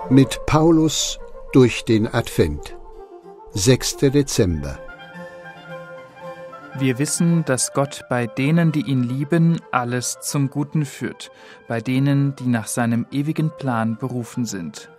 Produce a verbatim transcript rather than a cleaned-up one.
Mit Paulus durch den Advent. sechster Dezember. Wir wissen, dass Gott bei denen, die ihn lieben, alles zum Guten führt, bei denen, die nach seinem ewigen Plan berufen sind.